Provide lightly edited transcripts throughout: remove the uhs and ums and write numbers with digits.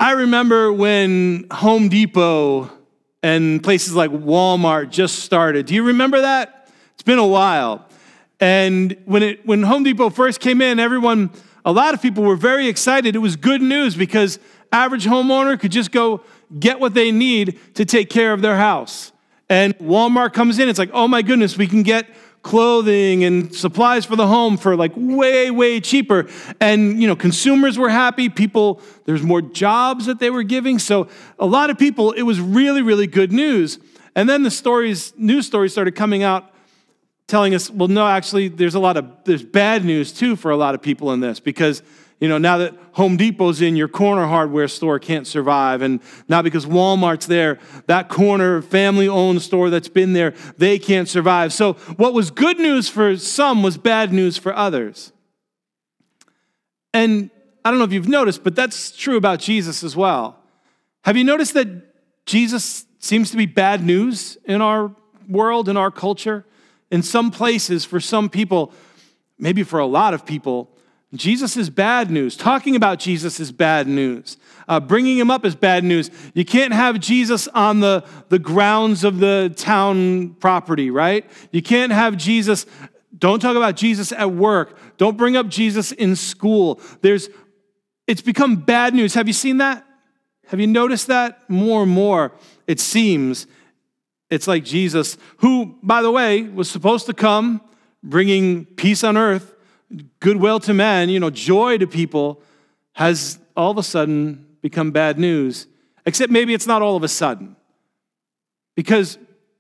I remember when Home Depot and places like Walmart just started. Do you remember that? It's been a while. And when Home Depot first came in, a lot of people were very excited. It was good news because average homeowner could just go get what they need to take care of their house. And Walmart comes in, it's like, oh my goodness, we can get clothing and supplies for the home for like way, way cheaper. And, consumers were happy. There's more jobs that they were giving. So a lot of people, it was really, really good news. And then news stories started coming out telling us, well, no, actually, there's bad news too for a lot of people in this because, now that Home Depot's in, your corner hardware store can't survive. And now because Walmart's there, that corner family-owned store that's been there, they can't survive. So what was good news for some was bad news for others. And I don't know if you've noticed, but that's true about Jesus as well. Have you noticed that Jesus seems to be bad news in our world, in our culture? In some places, for some people, maybe for a lot of people, Jesus is bad news. Talking about Jesus is bad news. Bringing him up is bad news. You can't have Jesus on the grounds of the town property, right? You can't have Jesus. Don't talk about Jesus at work. Don't bring up Jesus in school. It's become bad news. Have you seen that? Have you noticed that? More and more, it seems, it's like Jesus, who, by the way, was supposed to come bringing peace on earth, goodwill to men, joy to people, has all of a sudden become bad news. Except maybe it's not all of a sudden. Because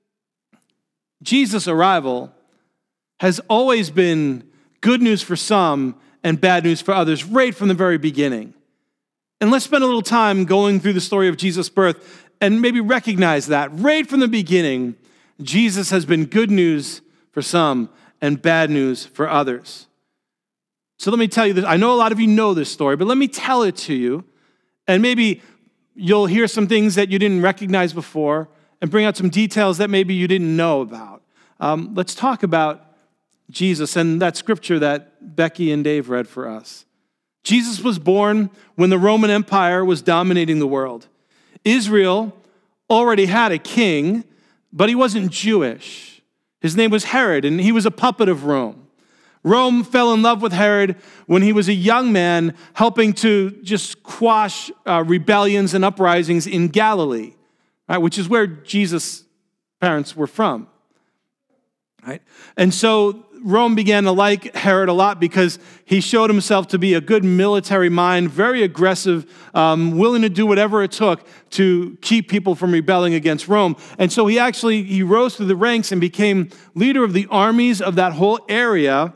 Jesus' arrival has always been good news for some and bad news for others right from the very beginning. And let's spend a little time going through the story of Jesus' birth and maybe recognize that right from the beginning, Jesus has been good news for some and bad news for others. So let me tell you this. I know a lot of you know this story, but let me tell it to you. And maybe you'll hear some things that you didn't recognize before and bring out some details that maybe you didn't know about. Let's talk about Jesus and that scripture that Becky and Dave read for us. Jesus was born when the Roman Empire was dominating the world. Israel already had a king, but he wasn't Jewish. His name was Herod, and he was a puppet of Rome. Rome fell in love with Herod when he was a young man, helping to just quash rebellions and uprisings in Galilee, right, which is where Jesus' parents were from. Right? And so Rome began to like Herod a lot because he showed himself to be a good military mind, very aggressive, willing to do whatever it took to keep people from rebelling against Rome. And so he rose through the ranks and became leader of the armies of that whole area.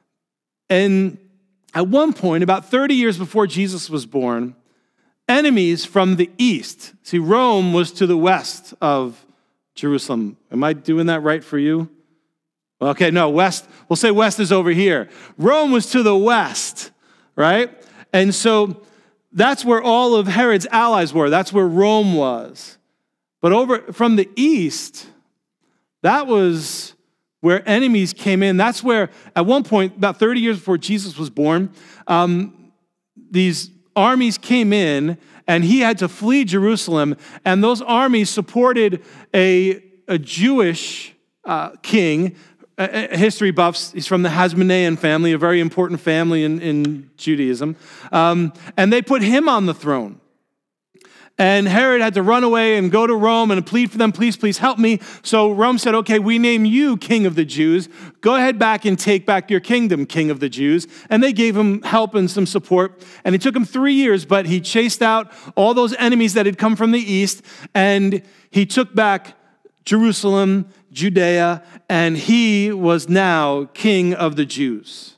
And at one point, about 30 years before Jesus was born, enemies from the east, see, Rome was to the west of Jerusalem. Am I doing that right for you? Okay, no, west, we'll say west is over here. Rome was to the west, right? And so that's where all of Herod's allies were. That's where Rome was. But over from the east, that was where enemies came in. That's where, at one point, about 30 years before Jesus was born, these armies came in, and he had to flee Jerusalem, and those armies supported a Jewish king. History buffs, he's from the Hasmonean family, a very important family in Judaism, and they put him on the throne. And Herod had to run away and go to Rome and plead for them, please help me. So Rome said, okay, we name you King of the Jews. Go ahead back and take back your kingdom, King of the Jews. And they gave him help and some support. And it took him 3 years, but he chased out all those enemies that had come from the east, and he took back Jerusalem, Judea, and he was now King of the Jews.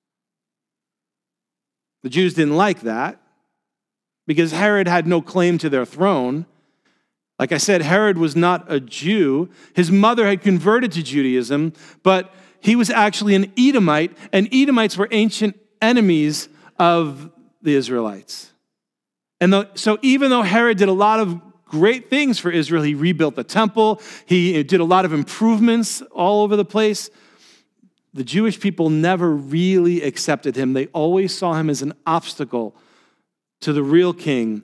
The Jews didn't like that, because Herod had no claim to their throne. Like I said, Herod was not a Jew. His mother had converted to Judaism, but he was actually an Edomite, and Edomites were ancient enemies of the Israelites. And so even though Herod did a lot of great things for Israel, he rebuilt the temple, he did a lot of improvements all over the place, the Jewish people never really accepted him. They always saw him as an obstacle to the real king,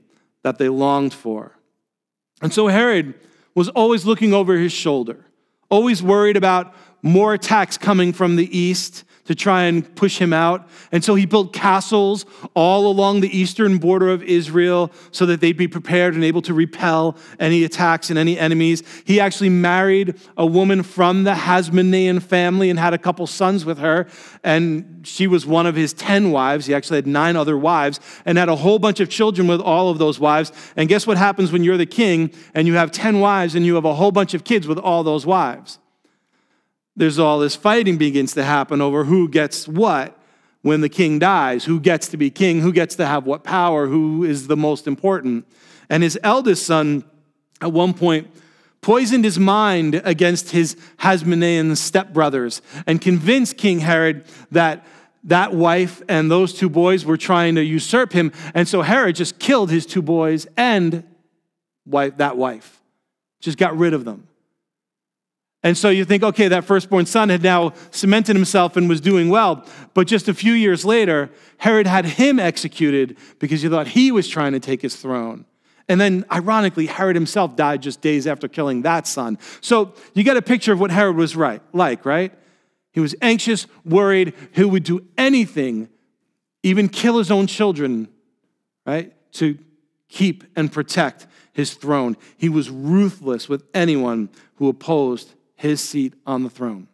that they longed for. And so Herod was always looking over his shoulder, always worried about more attacks coming from the east to try and push him out. And so he built castles all along the eastern border of Israel so that they'd be prepared and able to repel any attacks and any enemies. He actually married a woman from the Hasmonean family and had a couple sons with her. And she was one of his 10 wives. He actually had 9 other wives and had a whole bunch of children with all of those wives. And guess what happens when you're the king and you have 10 wives and you have a whole bunch of kids with all those wives? There's all this fighting begins to happen over who gets what when the king dies, who gets to be king, who gets to have what power, who is the most important. And his eldest son, at one point, poisoned his mind against his Hasmonean stepbrothers and convinced King Herod that that wife and those 2 boys were trying to usurp him. And so Herod just killed his 2 boys and that wife, just got rid of them. And so you think, okay, that firstborn son had now cemented himself and was doing well. But just a few years later, Herod had him executed because he thought he was trying to take his throne. And then, ironically, Herod himself died just days after killing that son. So you get a picture of what Herod was like, right? He was anxious, worried, he would do anything, even kill his own children, right, to keep and protect his throne. He was ruthless with anyone who opposed his seat on the throne.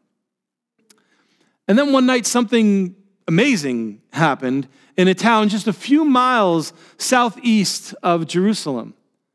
And then one night, something amazing happened in a town just a few miles southeast of Jerusalem.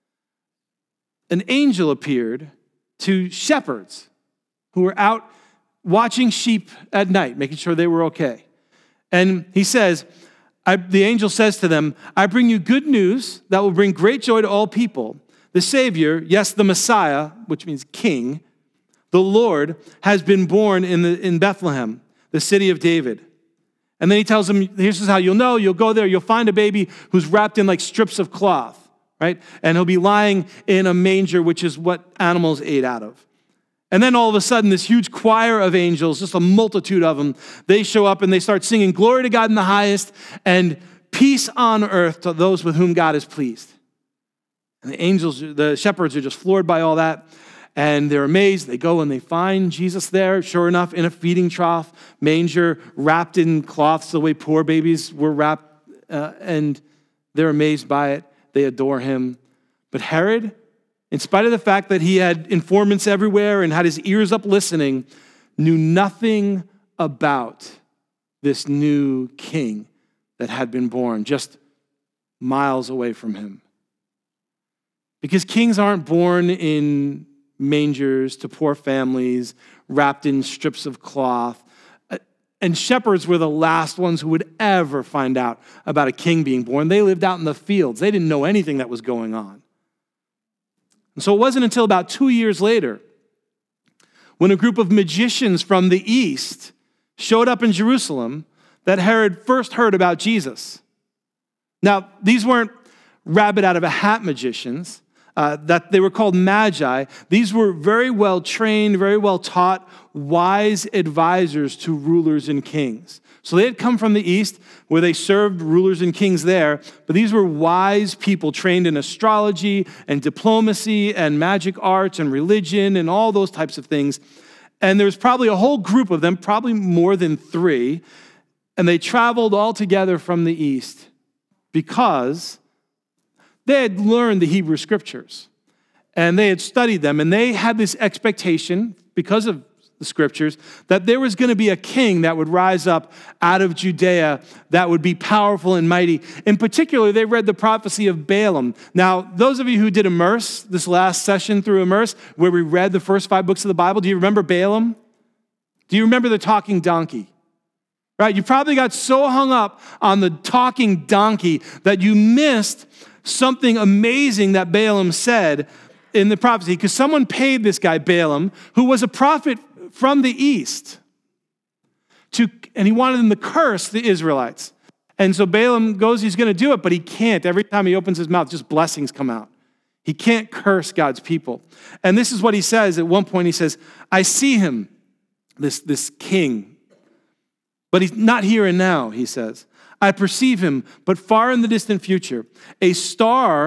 An angel appeared to shepherds who were out watching sheep at night, making sure they were okay. And he says, the angel says to them, I bring you good news that will bring great joy to all people. The Savior, yes, the Messiah, which means king, the Lord, has been born in Bethlehem, the city of David. And then he tells them, here's how you'll know. You'll go there, you'll find a baby who's wrapped in like strips of cloth, right? And he'll be lying in a manger, which is what animals ate out of. And then all of a sudden, this huge choir of angels, just a multitude of them, they show up and they start singing, glory to God in the highest and peace on earth to those with whom God is pleased. And the shepherds are just floored by all that. And they're amazed. They go and they find Jesus there, sure enough, in a feeding trough, manger, wrapped in cloths the way poor babies were wrapped. And they're amazed by it. They adore him. But Herod, in spite of the fact that he had informants everywhere and had his ears up listening, knew nothing about this new king that had been born just miles away from him. Because kings aren't born in mangers to poor families, wrapped in strips of cloth. And shepherds were the last ones who would ever find out about a king being born. They lived out in the fields. They didn't know anything that was going on. And so it wasn't until about 2 years later when a group of magicians from the east showed up in Jerusalem that Herod first heard about Jesus. Now, these weren't rabbit out of a hat magicians. That they were called magi. These were very well trained, very well taught, wise advisors to rulers and kings. So they had come from the east where they served rulers and kings there, but these were wise people trained in astrology and diplomacy and magic arts and religion and all those types of things. And there was probably a whole group of them, probably more than 3, and they traveled all together from the east because they had learned the Hebrew scriptures and they had studied them, and they had this expectation because of the scriptures that there was going to be a king that would rise up out of Judea that would be powerful and mighty. In particular, they read the prophecy of Balaam. Now, those of you who did Immerse, this last session through Immerse, where we read the first 5 books of the Bible, do you remember Balaam? Do you remember the talking donkey? Right? You probably got so hung up on the talking donkey that you missed something amazing that Balaam said in the prophecy, because someone paid this guy Balaam, who was a prophet from the east, and he wanted them to curse the Israelites. And so Balaam goes, he's going to do it, but he can't. Every time he opens his mouth, just blessings come out. He can't curse God's people. And this is what he says. At one point he says, I see him, this king, but he's not here and now, he says. I perceive him, but far in the distant future. A star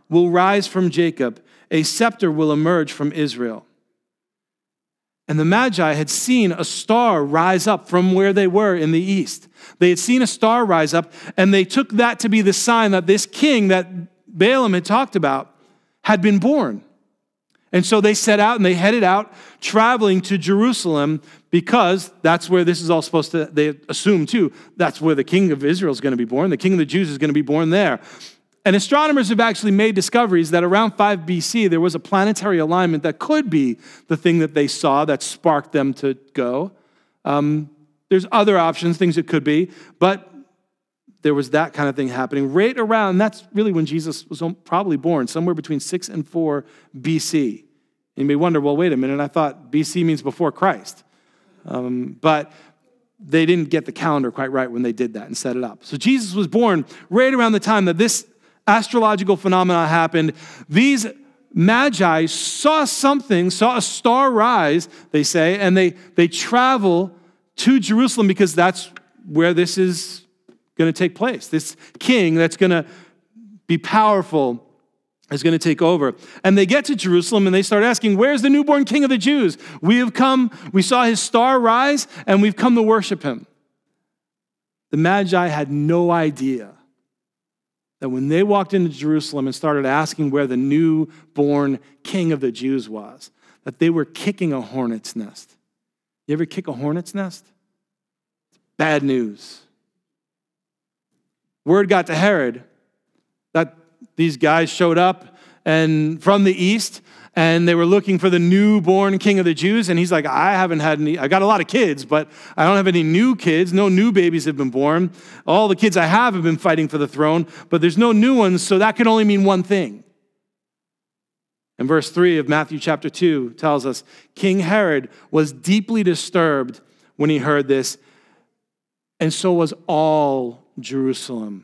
will rise from Jacob. A scepter will emerge from Israel. And the Magi had seen a star rise up from where they were in the east. They had seen a star rise up, and they took that to be the sign that this king that Balaam had talked about had been born. And so they set out and they headed out, traveling to Jerusalem, because that's where this is all supposed to, they assume too, that's where the king of Israel is going to be born. The king of the Jews is going to be born there. And astronomers have actually made discoveries that around 5 BC, there was a planetary alignment that could be the thing that they saw that sparked them to go. There's other options, things it could be, but there was that kind of thing happening right around, that's really when Jesus was probably born, somewhere between 6 and 4 BC. You may wonder, well, wait a minute, I thought BC means before Christ. But they didn't get the calendar quite right when they did that and set it up. So Jesus was born right around the time that this astrological phenomena happened. These Magi saw something, saw a star rise, they say, and they travel to Jerusalem because that's where this is going to take place. This king that's going to be powerful is going to take over. And they get to Jerusalem and they start asking, where's the newborn king of the Jews? We saw his star rise and we've come to worship him. The Magi had no idea that when they walked into Jerusalem and started asking where the newborn king of the Jews was, that they were kicking a hornet's nest. You ever kick a hornet's nest? Bad news. Word got to Herod that these guys showed up and from the east, and they were looking for the newborn king of the Jews. And he's like, I got a lot of kids, but I don't have any new kids. No new babies have been born. All the kids I have been fighting for the throne, but there's no new ones, so that can only mean one thing. And verse 3 of Matthew chapter 2 tells us, King Herod was deeply disturbed when he heard this, and so was all Jerusalem.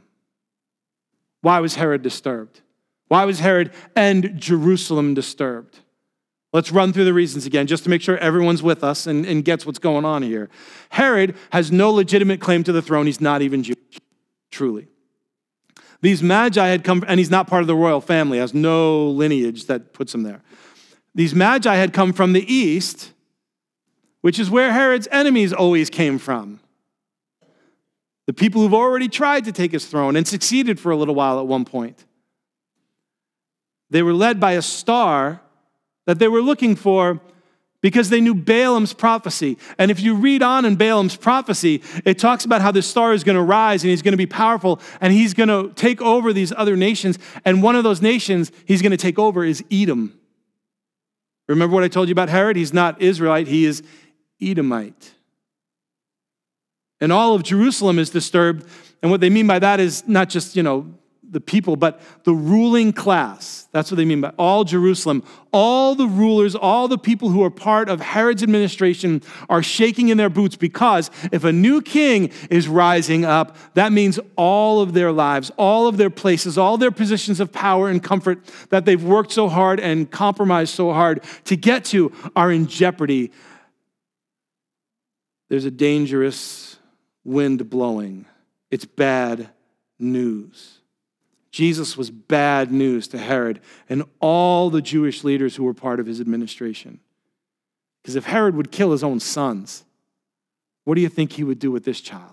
Why was Herod disturbed? Why was Herod and Jerusalem disturbed? Let's run through the reasons again, just to make sure everyone's with us and gets what's going on here. Herod has no legitimate claim to the throne. He's not even Jewish, truly. These Magi had come, and he's not part of the royal family, has no lineage that puts him there. These Magi had come from the east, which is where Herod's enemies always came from. The people who've already tried to take his throne and succeeded for a little while at one point. They were led by a star that they were looking for because they knew Balaam's prophecy. And if you read on in Balaam's prophecy, it talks about how this star is going to rise and he's going to be powerful and he's going to take over these other nations. And one of those nations he's going to take over is Edom. Remember what I told you about Herod? He's not Israelite, he is Edomite. And all of Jerusalem is disturbed. And what they mean by that is not just, the people, but the ruling class. That's what they mean by all Jerusalem. All the rulers, all the people who are part of Herod's administration are shaking in their boots because if a new king is rising up, that means all of their lives, all of their places, all their positions of power and comfort that they've worked so hard and compromised so hard to get to are in jeopardy. There's a dangerous wind blowing. It's bad news. Jesus was bad news to Herod and all the Jewish leaders who were part of his administration. Because if Herod would kill his own sons, what do you think he would do with this child?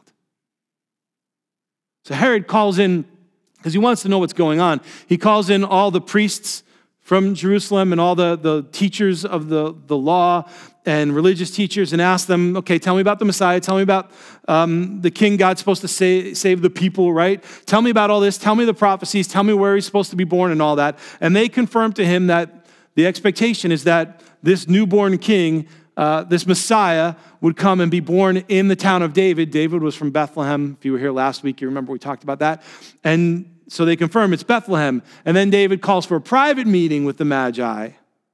So Herod calls in, because he wants to know what's going on, he calls in all the priests from Jerusalem and all the teachers of the law and religious teachers and asks them, okay, tell me about the Messiah. Tell me about the king God's supposed to save the people, right? Tell me about all this. Tell me the prophecies. Tell me where he's supposed to be born and all that. And they confirm to him that the expectation is that this newborn king, this Messiah, would come and be born in the town of David. David was from Bethlehem. If you were here last week, you remember we talked about that. And so they confirm it's Bethlehem. And then David calls for a private meeting with the Magi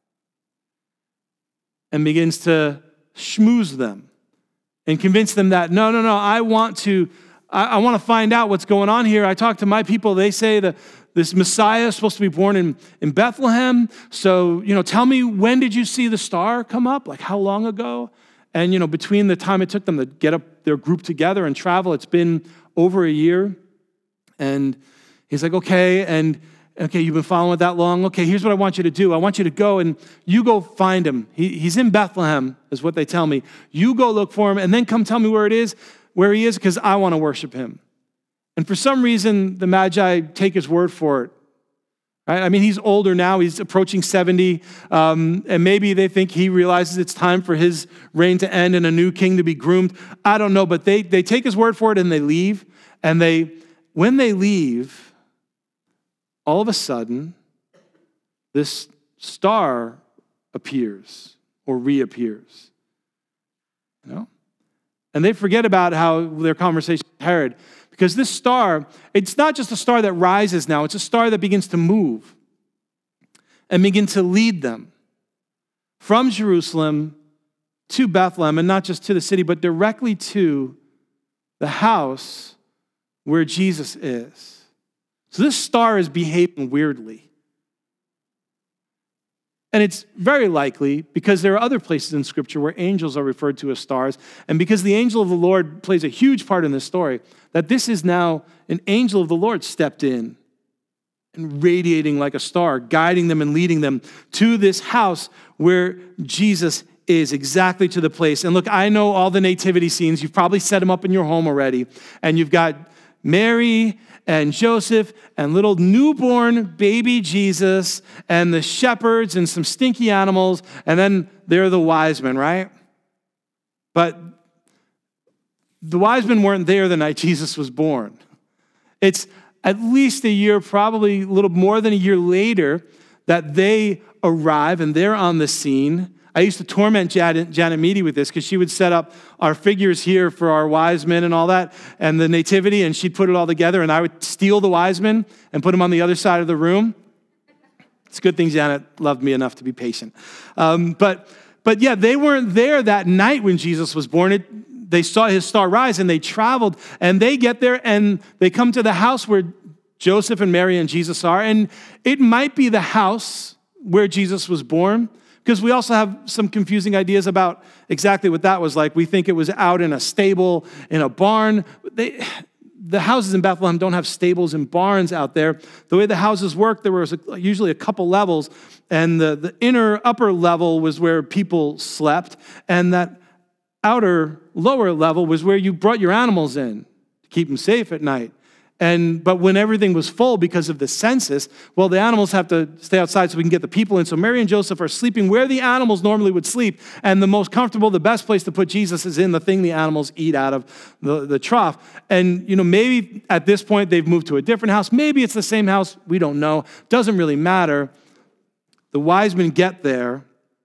and begins to schmooze them and convince them that, no, I want to find out what's going on here. I talked to my people. They say that this Messiah is supposed to be born in Bethlehem. So, tell me, when did you see the star come up? Like, how long ago? And, between the time it took them to get up their group together and travel, it's been over a year. And he's like, okay. And Okay, you've been following it that long? Okay, here's what I want you to do. I want you to go and you go find him. He's in Bethlehem, is what they tell me. You go look for him and then come tell me where he is, because I want to worship him. And for some reason, the Magi take his word for it. Right? I mean, he's older now. He's approaching 70. And maybe they think he realizes it's time for his reign to end and a new king to be groomed. I don't know, but they take his word for it and they leave. And when they leave, all of a sudden, this star appears or reappears. You know? And they forget about how their conversation with Herod. Because this star, it's not just a star that rises now, it's a star that begins to move and begin to lead them from Jerusalem to Bethlehem, and not just to the city, but directly to the house where Jesus is. So this star is behaving weirdly. And it's very likely, because there are other places in Scripture where angels are referred to as stars, and because the angel of the Lord plays a huge part in this story, that this is now an angel of the Lord stepped in and radiating like a star, guiding them and leading them to this house where Jesus is, exactly to the place. And look, I know all the nativity scenes. You've probably set them up in your home already, and you've got Mary and Joseph and little newborn baby Jesus and the shepherds and some stinky animals, and then there are the wise men, right? But the wise men weren't there the night Jesus was born. It's at least a year, probably a little more than a year later, that they arrive and they're on the scene. I used to torment Janet Meady with this because she would set up our figures here for our wise men and all that, and the nativity, and she'd put it all together, and I would steal the wise men and put them on the other side of the room. It's a good thing Janet loved me enough to be patient. But yeah, they weren't there that night when Jesus was born. They saw his star rise, and they traveled, and they get there, and they come to the house where Joseph and Mary and Jesus are, and it might be the house where Jesus was born, because we also have some confusing ideas about exactly what that was like. We think it was out in a stable, in a barn. The houses in Bethlehem don't have stables and barns out there. The way the houses worked, there was usually a couple levels, and the upper level was where people slept, and that lower level was where you brought your animals in to keep them safe at night. But when everything was full because of the census, well, the animals have to stay outside so we can get the people in. So Mary and Joseph are sleeping where the animals normally would sleep. And the most comfortable, the best place to put Jesus is in the thing the animals eat out of the trough. And, maybe at this point they've moved to a different house. Maybe it's the same house. We don't know. Doesn't really matter. The wise men get there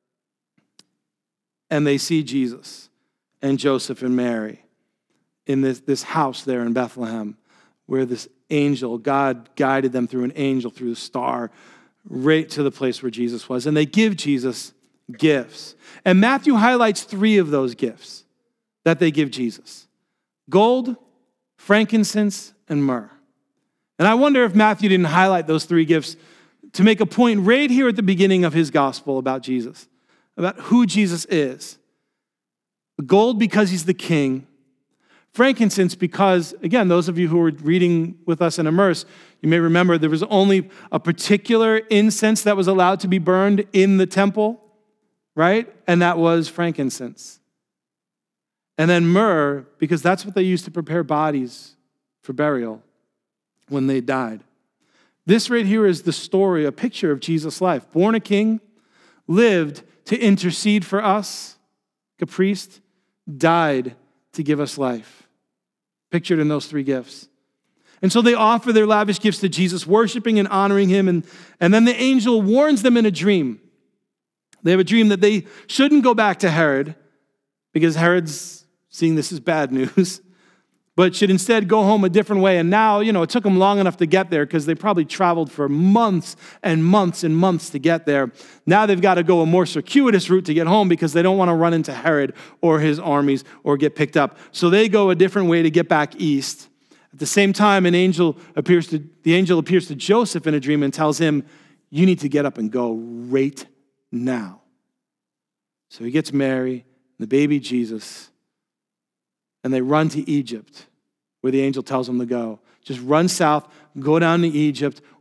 and they see Jesus and Joseph and Mary in this house there in Bethlehem, where this angel, God guided them through an angel, through the star, right to the place where Jesus was. And they give Jesus gifts. And Matthew highlights 3 of those gifts that they give Jesus: gold, frankincense, and myrrh. And I wonder if Matthew didn't highlight those 3 gifts to make a point right here at the beginning of his gospel about Jesus, about who Jesus is. Gold, because he's the king. Frankincense, because, again, those of you who were reading with us in Immerse, you may remember there was only a particular incense that was allowed to be burned in the temple, right? And that was frankincense. And then myrrh, because that's what they used to prepare bodies for burial when they died. This right here is the story, a picture of Jesus' life. Born a king, lived to intercede for us, a priest, died to give us life. Pictured in those 3 gifts. And so they offer their lavish gifts to Jesus, worshiping and honoring him. And then the angel warns them in a dream. They have a dream that they shouldn't go back to Herod, because Herod's seeing this as bad news, but should instead go home a different way. And now, it took them long enough to get there, because they probably traveled for months and months and months to get there. Now they've got to go a more circuitous route to get home, because they don't want to run into Herod or his armies or get picked up. So they go a different way to get back east. At the same time, the angel appears to Joseph in a dream and tells him, you need to get up and go right now. So he gets Mary and the baby Jesus, and they run to Egypt, where the angel tells them to go. Just run south, go down to Egypt,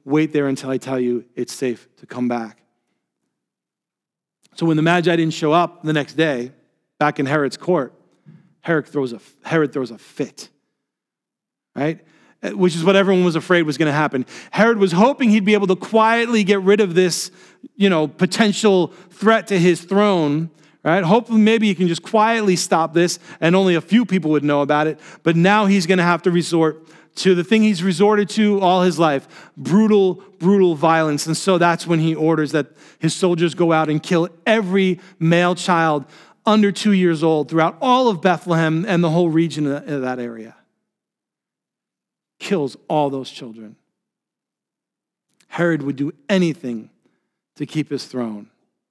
wait there until I tell you it's safe to come back. So when the Magi didn't show up the next day, back in Herod's court, Herod throws a fit, right? Which is what everyone was afraid was going to happen. Herod was hoping he'd be able to quietly get rid of this, potential threat to his throne, right? Hopefully maybe he can just quietly stop this and only a few people would know about it. But now he's going to have to resort to the thing he's resorted to all his life, brutal violence. And so that's when he orders that his soldiers go out and kill every male child under 2 years old throughout all of Bethlehem and the whole region of that area. Kills all those children. Herod would do anything to keep his throne.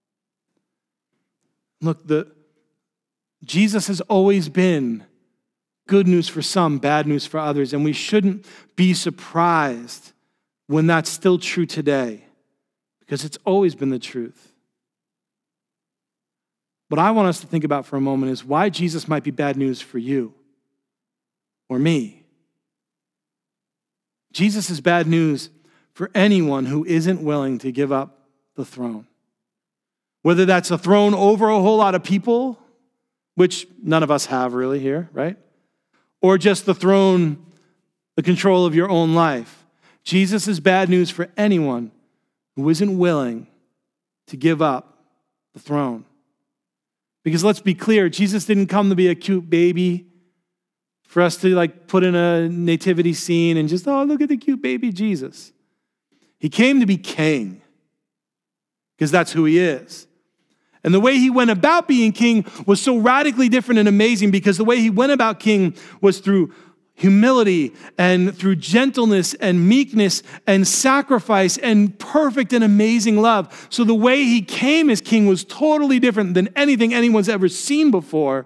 Look, Jesus has always been good news for some, bad news for others, and we shouldn't be surprised when that's still true today, because it's always been the truth. What I want us to think about for a moment is why Jesus might be bad news for you or me. Jesus is bad news for anyone who isn't willing to give up the throne. Whether that's a throne over a whole lot of people, which none of us have really here, right? Or just the throne, the control of your own life. Jesus is bad news for anyone who isn't willing to give up the throne. Because let's be clear, Jesus didn't come to be a cute baby for us to put in a nativity scene and just, oh, look at the cute baby Jesus. He came to be king because that's who he is. And the way he went about being king was so radically different and amazing because the way he went about king was through humility and through gentleness and meekness and sacrifice and perfect and amazing love. So the way he came as king was totally different than anything anyone's ever seen before.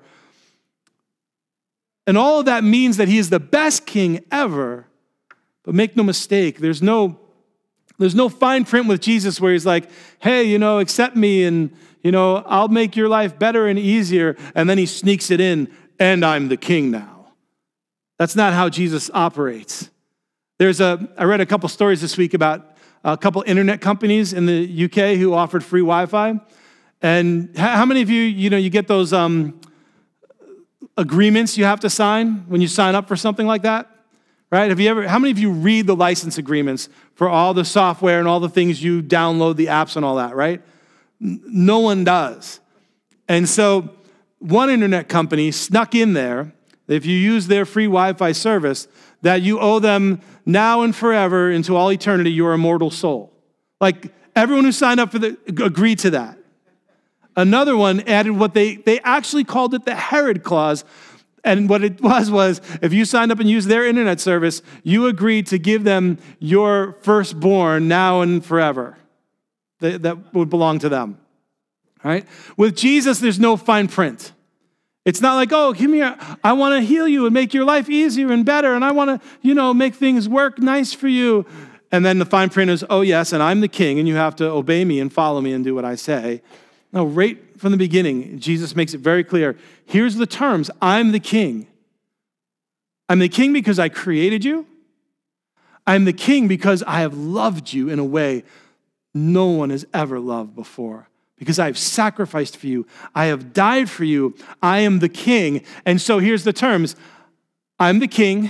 And all of that means that he is the best king ever. But make no mistake, there's no fine print with Jesus where he's like, hey, accept me and, I'll make your life better and easier. And then he sneaks it in, and I'm the king now. That's not how Jesus operates. I read a couple stories this week about a couple internet companies in the UK who offered free Wi-Fi. And how many of you, you get those agreements you have to sign when you sign up for something like that? Right? How many of you read the license agreements for all the software and all the things you download, the apps and all that, right? No one does. And so one internet company snuck in there, if you use their free Wi-Fi service, that you owe them now and forever into all eternity your immortal soul. Everyone who signed up agreed to that. Another one added what they actually called it the Herod clause. And what it was if you signed up and used their internet service, you agreed to give them your firstborn now and forever. That would belong to them. All right? With Jesus, there's no fine print. It's not like, oh, give me I want to heal you and make your life easier and better, and I want to, make things work nice for you. And then the fine print is, oh, yes, and I'm the king, and you have to obey me and follow me and do what I say. No, right from the beginning, Jesus makes it very clear. Here's the terms. I'm the king. I'm the king because I created you. I'm the king because I have loved you in a way no one has ever loved before. Because I've sacrificed for you. I have died for you. I am the king. And so here's the terms. I'm the king.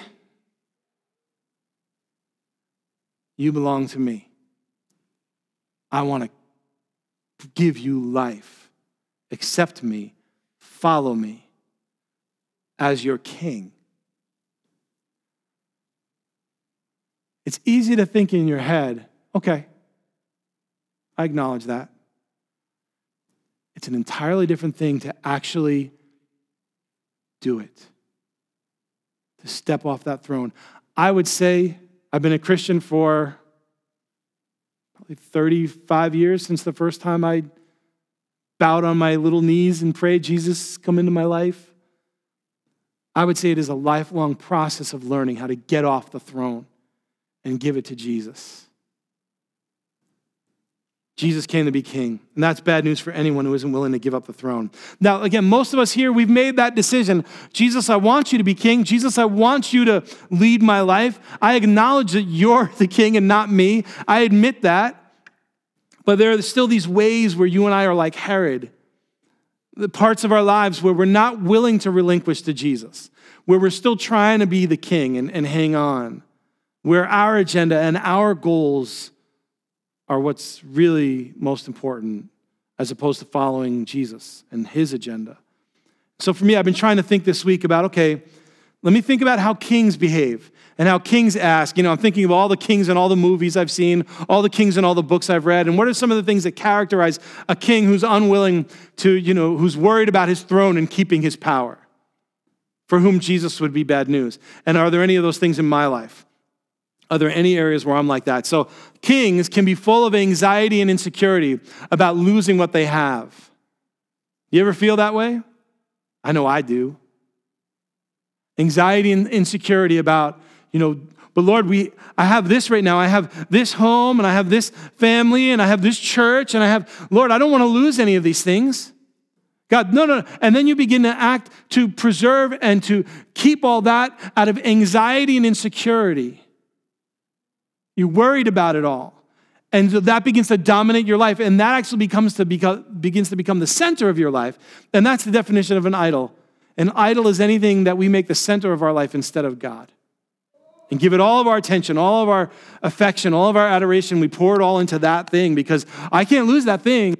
You belong to me. I want to give you life. Accept me. Follow me as your king. It's easy to think in your head, okay, I acknowledge that. It's an entirely different thing to actually do it, to step off that throne. I would say I've been a Christian for probably 35 years since the first time I bowed on my little knees and prayed, Jesus, come into my life. I would say it is a lifelong process of learning how to get off the throne and give it to Jesus. Jesus came to be king. And that's bad news for anyone who isn't willing to give up the throne. Now, again, most of us here, we've made that decision. Jesus, I want you to be king. Jesus, I want you to lead my life. I acknowledge that you're the king and not me. I admit that. But there are still these ways where you and I are like Herod. The parts of our lives where we're not willing to relinquish to Jesus, where we're still trying to be the king and hang on, where our agenda and our goals are what's really most important as opposed to following Jesus and his agenda. So for me, I've been trying to think this week about, okay, let me think about how kings behave and how kings ask. I'm thinking of all the kings in all the movies I've seen, all the kings in all the books I've read, and what are some of the things that characterize a king who's unwilling to, who's worried about his throne and keeping his power, for whom Jesus would be bad news. And are there any of those things in my life? Are there any areas where I'm like that? So kings can be full of anxiety and insecurity about losing what they have. You ever feel that way? I know I do. Anxiety and insecurity about, but Lord, I have this right now. I have this home and I have this family and I have this church and Lord, I don't want to lose any of these things. God, no. And then you begin to act to preserve and to keep all that out of anxiety and insecurity. You're worried about it all. And so that begins to dominate your life. And that actually begins to become the center of your life. And that's the definition of an idol. An idol is anything that we make the center of our life instead of God. And give it all of our attention, all of our affection, all of our adoration. We pour it all into that thing because I can't lose that thing.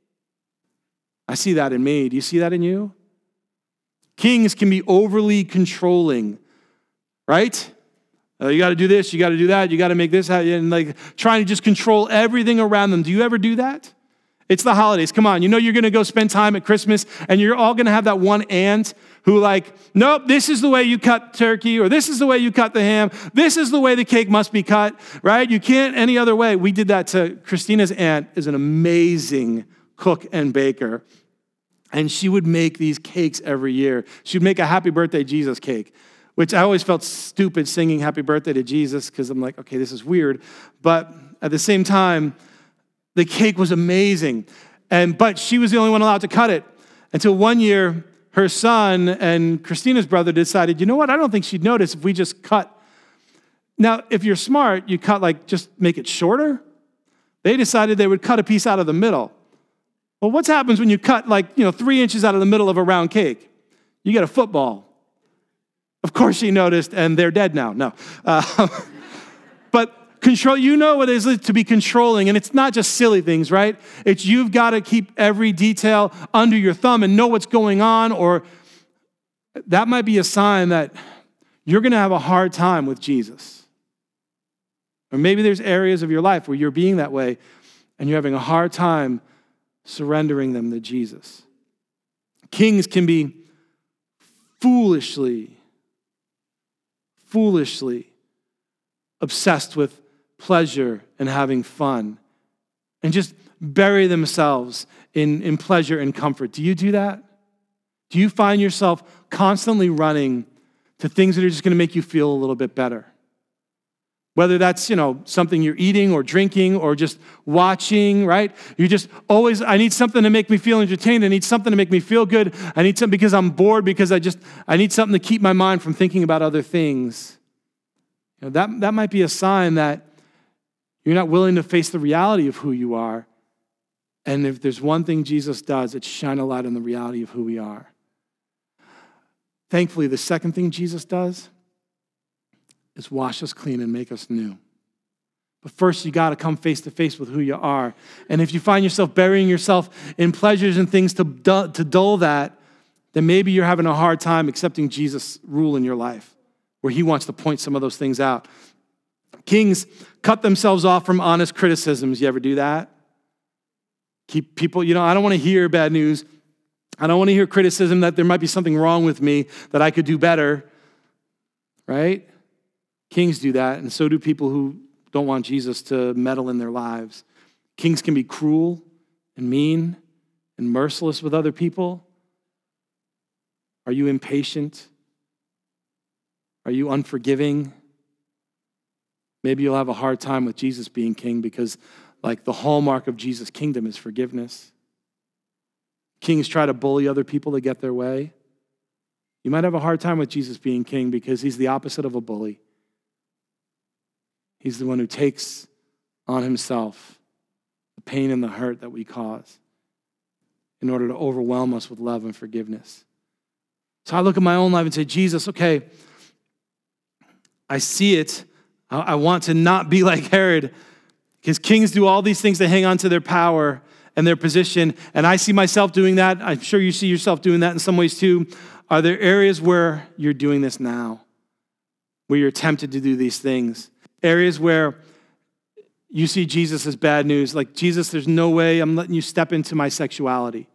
I see that in me. Do you see that in you? Kings can be overly controlling, right? You got to do this, you got to do that, you got to make this happen, and like trying to just control everything around them. Do you ever do that? It's the holidays. Come on, you're going to go spend time at Christmas, and you're all going to have that one aunt who nope, this is the way you cut turkey, or this is the way you cut the ham, this is the way the cake must be cut, right? You can't any other way. We did that to Christina's aunt, is an amazing cook and baker, and she would make these cakes every year. She would make a happy birthday Jesus cake, which I always felt stupid singing happy birthday to Jesus because I'm like, okay, this is weird. But at the same time, the cake was amazing. But she was the only one allowed to cut it until one year, her son and Christina's brother decided, you know what? I don't think she'd notice if we just cut. Now, if you're smart, you cut just make it shorter. They decided they would cut a piece out of the middle. Well, what happens when you cut 3 inches out of the middle of a round cake? You get a football. Of course she noticed, and they're dead now. No. But control, what it is to be controlling, and it's not just silly things, right? It's you've got to keep every detail under your thumb and know what's going on, or that might be a sign that you're going to have a hard time with Jesus. Or maybe there's areas of your life where you're being that way, and you're having a hard time surrendering them to Jesus. Kings can be foolishly obsessed with pleasure and having fun and just bury themselves in pleasure and comfort. Do you do that? Do you find yourself constantly running to things that are just going to make you feel a little bit better? Whether that's, something you're eating or drinking or just watching, right? You just always, I need something to make me feel entertained. I need something to make me feel good. I need something because I'm bored, because I need something to keep my mind from thinking about other things. That might be a sign that you're not willing to face the reality of who you are. And if there's one thing Jesus does, it's shine a light on the reality of who we are. Thankfully, the second thing Jesus does is wash us clean and make us new. But first, you got to come face to face with who you are. And if you find yourself burying yourself in pleasures and things to dull that, then maybe you're having a hard time accepting Jesus' rule in your life, where he wants to point some of those things out. Kings cut themselves off from honest criticisms. You ever do that? Keep people, I don't want to hear bad news. I don't want to hear criticism that there might be something wrong with me, that I could do better, right? Kings do that, and so do people who don't want Jesus to meddle in their lives. Kings can be cruel and mean and merciless with other people. Are you impatient? Are you unforgiving? Maybe you'll have a hard time with Jesus being king because Like the hallmark of Jesus' kingdom is forgiveness. Kings try to bully other people to get their way. You might have a hard time with Jesus being king because he's the opposite of a bully. He's the one who takes on himself the pain and the hurt that we cause in order to overwhelm us with love and forgiveness. So I look at my own life and say, Jesus, okay, I see it. I want to not be like Herod, because kings do all these things to hang on to their power and their position, and I see myself doing that. I'm sure you see yourself doing that in some ways too. Are there areas where you're doing this now, where you're tempted to do these things? Areas where you see Jesus as bad news, like, Jesus, there's no way I'm letting you step into my sexuality,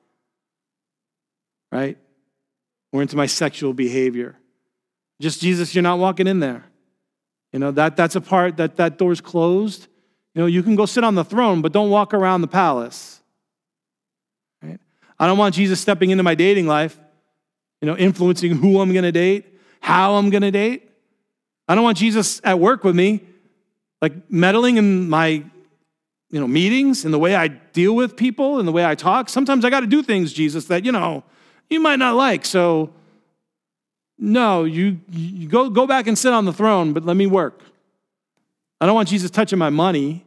right? Or into my sexual behavior. Just, Jesus, you're not walking in there. You know, that's a part, that door's closed. You know, you can go sit on the throne, but don't walk around the palace. Right? I don't want Jesus stepping into my dating life, you know, influencing who I'm going to date, how I'm going to date. I don't want Jesus at work with me, like meddling in my, meetings and the way I deal with people and the way I talk. Sometimes I got to do things, Jesus, that, you might not like. So, no, you go back and sit on the throne, but let me work. I don't want Jesus touching my money.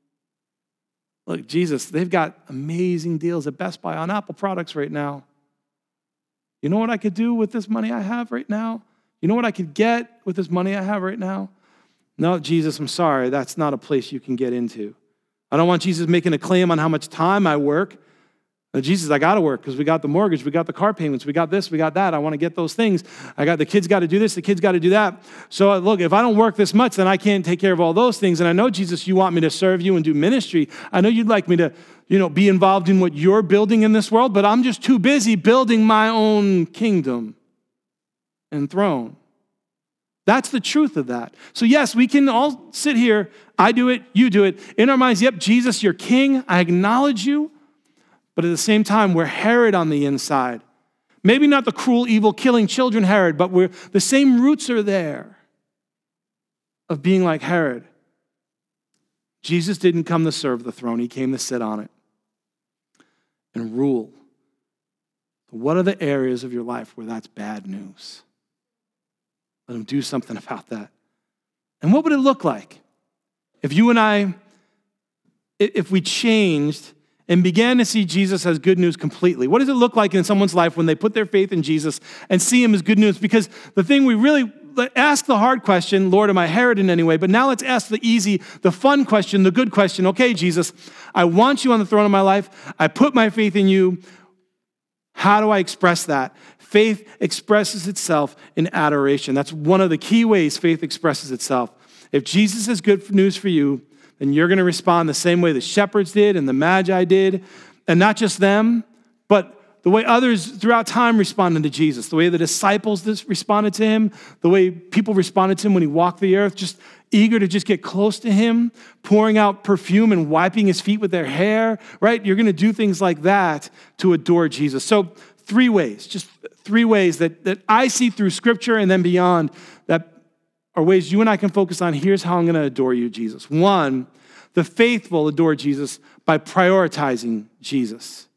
Look, Jesus, they've got amazing deals at Best Buy on Apple products right now. You know what I could do with this money I have right now? You know what I could get with this money I have right now? No, Jesus, I'm sorry. That's not a place you can get into. I don't want Jesus making a claim on how much time I work. No, Jesus, I got to work because we got the mortgage, we got the car payments, we got this, we got that. I want to get those things. The kids got to do this, the kids got to do that. So look, if I don't work this much, then I can't take care of all those things. And I know, Jesus, you want me to serve you and do ministry. I know you'd like me to, be involved in what you're building in this world, but I'm just too busy building my own kingdom and throne. That's the truth of that. So yes, we can all sit here. I do it, you do it. In our minds, yep, Jesus, you're king. I acknowledge you. But at the same time, we're Herod on the inside. Maybe not the cruel, evil, killing children Herod, but the same roots are there of being like Herod. Jesus didn't come to serve the throne. He came to sit on it and rule. What are the areas of your life where that's bad news? Let him do something about that. And what would it look like if you and I, if we changed and began to see Jesus as good news completely? What does it look like in someone's life when they put their faith in Jesus and see him as good news? Because the thing we really ask the hard question, Lord, am I Herod in any way? But now let's ask the easy, the fun question, the good question. Okay, Jesus, I want you on the throne of my life. I put my faith in you. How do I express that? Faith expresses itself in adoration. That's one of the key ways faith expresses itself. If Jesus is good news for you, then you're going to respond the same way the shepherds did and the Magi did. And not just them, but the way others throughout time responded to Jesus, the way the disciples responded to him, the way people responded to him when he walked the earth, just eager to just get close to him, pouring out perfume and wiping his feet with their hair, right? You're going to do things like that to adore Jesus. So three ways that I see through Scripture and then beyond that are ways you and I can focus on. Here's how I'm going to adore you, Jesus. One, the faithful adore Jesus by prioritizing Jesus.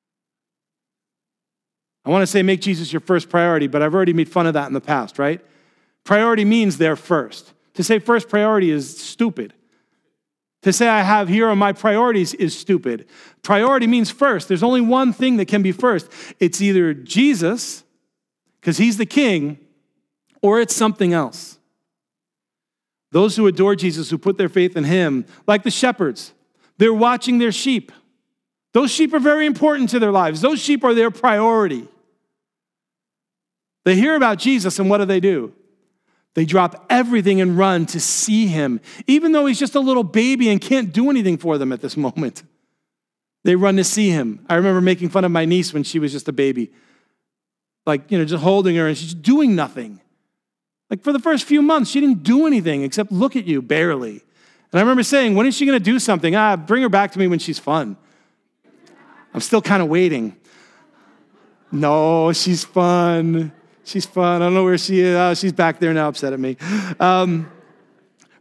I want to say make Jesus your first priority, but I've already made fun of that in the past, right? Priority means they're first. To say first priority is stupid. To say I have here are my priorities is stupid. Priority means first. There's only one thing that can be first. It's either Jesus, because he's the king, or it's something else. Those who adore Jesus, who put their faith in him, like the shepherds, they're watching their sheep. Those sheep are very important to their lives. Those sheep are their priority. They hear about Jesus, and what do? They drop everything and run to see him, even though he's just a little baby and can't do anything for them at this moment. They run to see him. I remember making fun of my niece when she was just a baby. Just holding her, and she's doing nothing. For the first few months, she didn't do anything except look at you, barely. And I remember saying, when is she going to do something? Bring her back to me when she's fun. I'm still kind of waiting. No, she's fun. She's fun. I don't know where she is. Oh, she's back there now upset at me.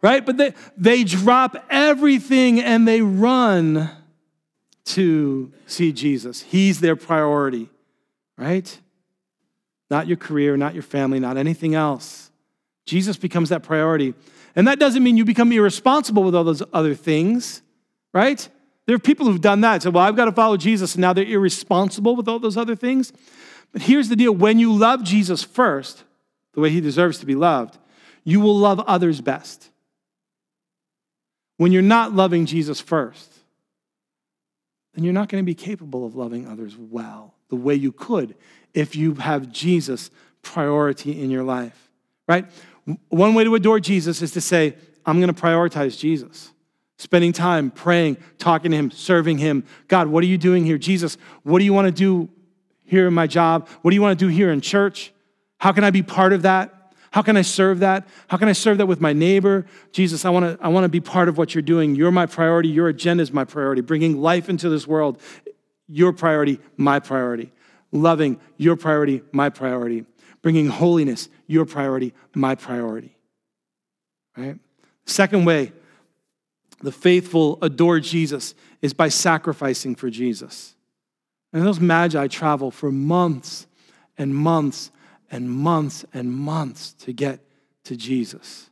right? But they drop everything and they run to see Jesus. He's their priority, right? Not your career, not your family, not anything else. Jesus becomes that priority. And that doesn't mean you become irresponsible with all those other things, right? There are people who've done that. So, well, I've got to follow Jesus, and now they're irresponsible with all those other things. But here's the deal. When you love Jesus first, the way he deserves to be loved, you will love others best. When you're not loving Jesus first, then you're not going to be capable of loving others well, the way you could if you have Jesus priority in your life, right? One way to adore Jesus is to say, I'm going to prioritize Jesus. Spending time praying, talking to him, serving him. God, what are you doing here? Jesus, what do you want to do here in my job? What do you want to do here in church? How can I be part of that? How can I serve that? How can I serve that with my neighbor? Jesus, I want to be part of what you're doing. You're my priority. Your agenda is my priority. Bringing life into this world, your priority, my priority. Loving, your priority, my priority. Bringing holiness, your priority, my priority. Right? Second way the faithful adore Jesus is by sacrificing for Jesus. And those magi travel for months and months and months and months to get to Jesus.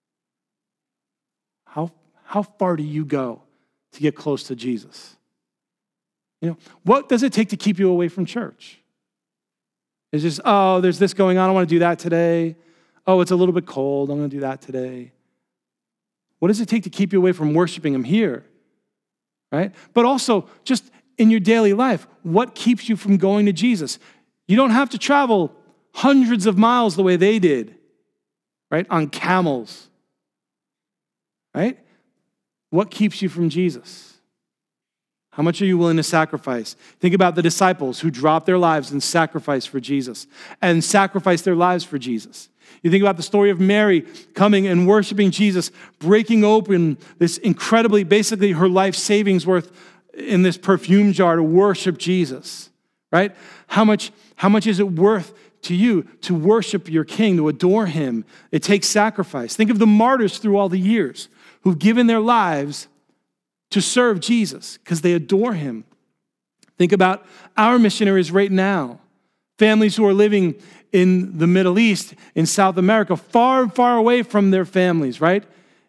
How far do you go to get close to Jesus? What does it take to keep you away from church? It's just, there's this going on, I want to do that today. Oh, it's a little bit cold, I'm going to do that today. What does it take to keep you away from worshiping him here? Right? But also, just in your daily life, what keeps you from going to Jesus? You don't have to travel hundreds of miles the way they did, right? On camels, right? What keeps you from Jesus? How much are you willing to sacrifice? Think about the disciples who dropped their lives and sacrificed for Jesus and sacrificed their lives for Jesus. You think about the story of Mary coming and worshiping Jesus, breaking open this incredibly, basically her life savings worth in this perfume jar to worship Jesus, right? How much is it worth to you to worship your king, to adore him? It takes sacrifice. Think of the martyrs through all the years who've given their lives to serve Jesus because they adore him. Think about our missionaries right now, families who are living in the Middle East, in South America, far, far away from their families, right?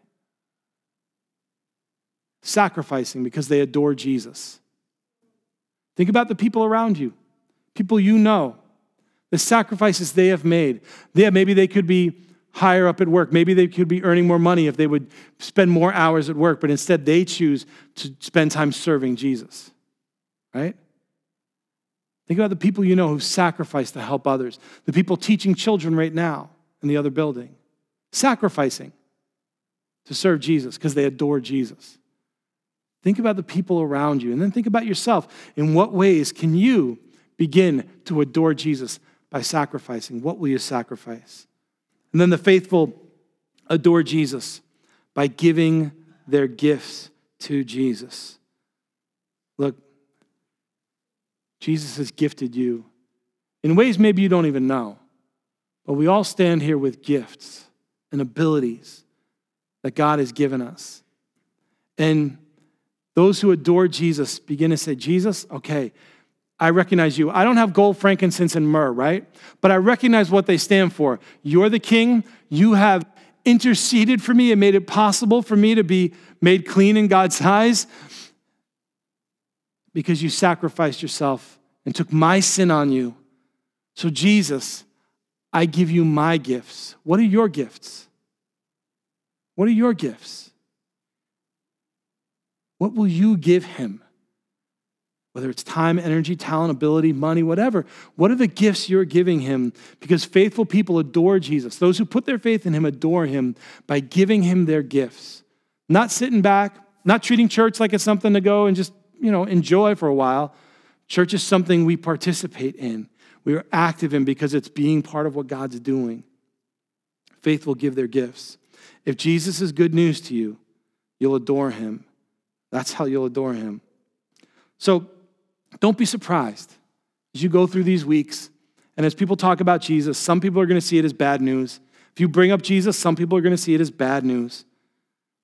Sacrificing because they adore Jesus. Think about the people around you, people you know, the sacrifices they have made. Maybe they could be higher up at work. Maybe they could be earning more money if they would spend more hours at work, but instead they choose to spend time serving Jesus, right? Think about the people you know who've sacrificed to help others. The people teaching children right now in the other building. Sacrificing to serve Jesus because they adore Jesus. Think about the people around you and then think about yourself. In what ways can you begin to adore Jesus by sacrificing? What will you sacrifice? And then the faithful adore Jesus by giving their gifts to Jesus. Look, Jesus has gifted you in ways maybe you don't even know, but we all stand here with gifts and abilities that God has given us. And those who adore Jesus begin to say, Jesus, okay, I recognize you. I don't have gold, frankincense, and myrrh, right? But I recognize what they stand for. You're the king. You have interceded for me and made it possible for me to be made clean in God's eyes because you sacrificed yourself and took my sin on you. So Jesus, I give you my gifts. What are your gifts? What are your gifts? What will you give him? Whether it's time, energy, talent, ability, money, whatever. What are the gifts you're giving him? Because faithful people adore Jesus. Those who put their faith in him adore him by giving him their gifts. Not sitting back, not treating church like it's something to go and just, enjoy for a while. Church is something we participate in. We are active in because it's being part of what God's doing. Faith will give their gifts. If Jesus is good news to you, you'll adore him. That's how you'll adore him. So don't be surprised as you go through these weeks and as people talk about Jesus, some people are going to see it as bad news. If you bring up Jesus, some people are going to see it as bad news.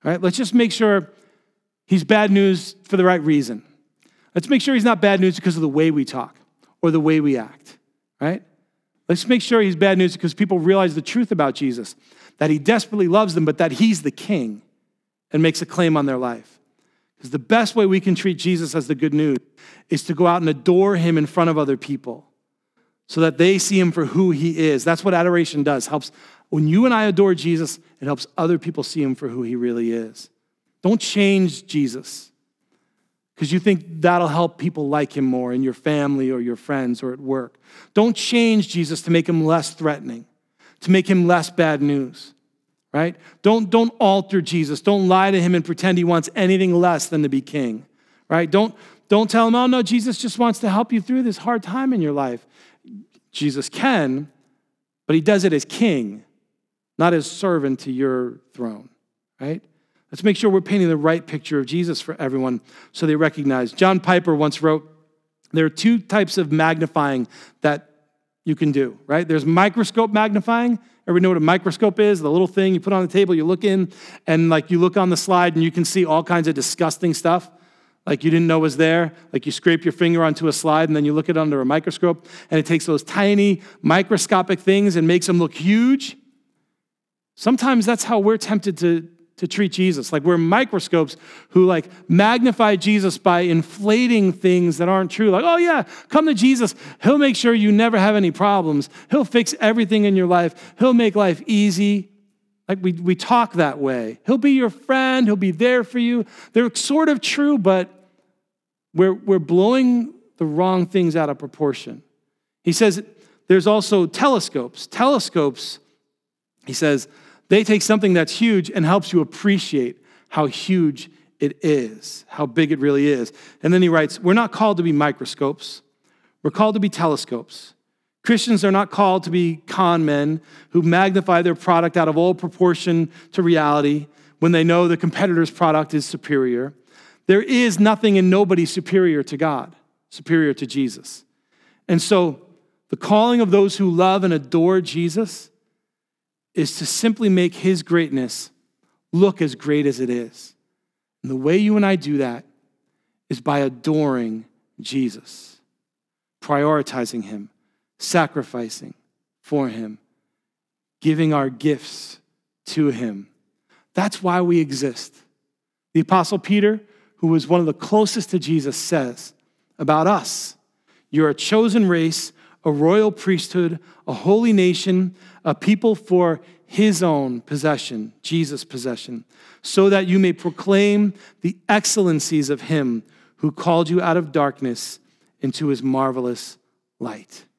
right? Let's just make sure he's bad news for the right reason. Let's make sure he's not bad news because of the way we talk or the way we act, right? Let's make sure he's bad news because people realize the truth about Jesus, that he desperately loves them, but that he's the king and makes a claim on their life. Because the best way we can treat Jesus as the good news is to go out and adore him in front of other people so that they see him for who he is. That's what adoration does. Helps when you and I adore Jesus, it helps other people see him for who he really is. Don't change Jesus because you think that'll help people like him more in your family or your friends or at work. Don't change Jesus to make him less threatening, to make him less bad news, right? Don't alter Jesus. Don't lie to him and pretend he wants anything less than to be king, right? Don't tell him, oh no, Jesus just wants to help you through this hard time in your life. Jesus can, but he does it as king, not as servant to your throne, right? Let's make sure we're painting the right picture of Jesus for everyone so they recognize. John Piper once wrote, there are two types of magnifying that you can do, right? There's microscope magnifying. Everybody know what a microscope is? The little thing you put on the table, you look in, and like you look on the slide and you can see all kinds of disgusting stuff like you didn't know was there. Like you scrape your finger onto a slide and then you look at it under a microscope and it takes those tiny microscopic things and makes them look huge. Sometimes that's how we're tempted to treat Jesus. Like we're microscopes who like magnify Jesus by inflating things that aren't true. Like, oh yeah, come to Jesus. He'll make sure you never have any problems. He'll fix everything in your life. He'll make life easy. Like we talk that way. He'll be your friend. He'll be there for you. They're sort of true, but we're blowing the wrong things out of proportion. He says there's also telescopes. Telescopes, he says, they take something that's huge and helps you appreciate how huge it is, how big it really is. And then he writes, we're not called to be microscopes. We're called to be telescopes. Christians are not called to be con men who magnify their product out of all proportion to reality when they know the competitor's product is superior. There is nothing and nobody superior to God, superior to Jesus. And so the calling of those who love and adore Jesus is to simply make his greatness look as great as it is. And the way you and I do that is by adoring Jesus, prioritizing him, sacrificing for him, giving our gifts to him. That's why we exist. The Apostle Peter, who was one of the closest to Jesus, says about us, you're a chosen race, a royal priesthood, a holy nation, a people for his own possession, Jesus' possession, so that you may proclaim the excellencies of him who called you out of darkness into his marvelous light.